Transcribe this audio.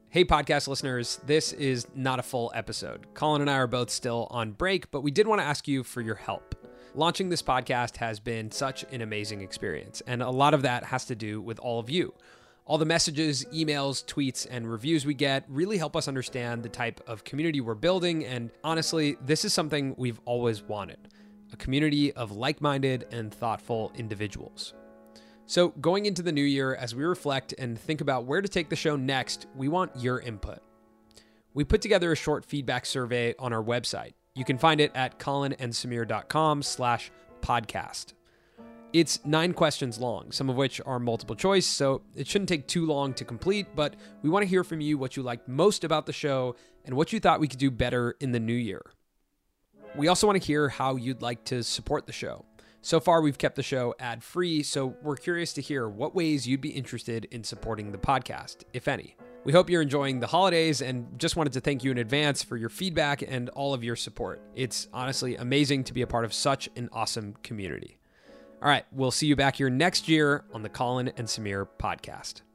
Hey, podcast listeners, this is not a full episode. Colin and I are both still on break, but we did want to ask you for your help. Launching this podcast has been such an amazing experience, and a lot of that has to do with all of you. All the messages, emails, tweets, and reviews we get really help us understand the type of community we're building, and honestly, this is something we've always wanted, a community of like-minded and thoughtful individuals. So going into the new year, as we reflect and think about where to take the show next, we want your input. We put together a short feedback survey on our website. You can find it at colinandsamir.com/podcast. It's 9 questions long, some of which are multiple choice, so it shouldn't take too long to complete, but we want to hear from you what you liked most about the show and what you thought we could do better in the new year. We also want to hear how you'd like to support the show. So far, we've kept the show ad-free, so we're curious to hear what ways you'd be interested in supporting the podcast, if any. We hope you're enjoying the holidays and just wanted to thank you in advance for your feedback and all of your support. It's honestly amazing to be a part of such an awesome community. All right, we'll see you back here next year on the Colin and Samir podcast.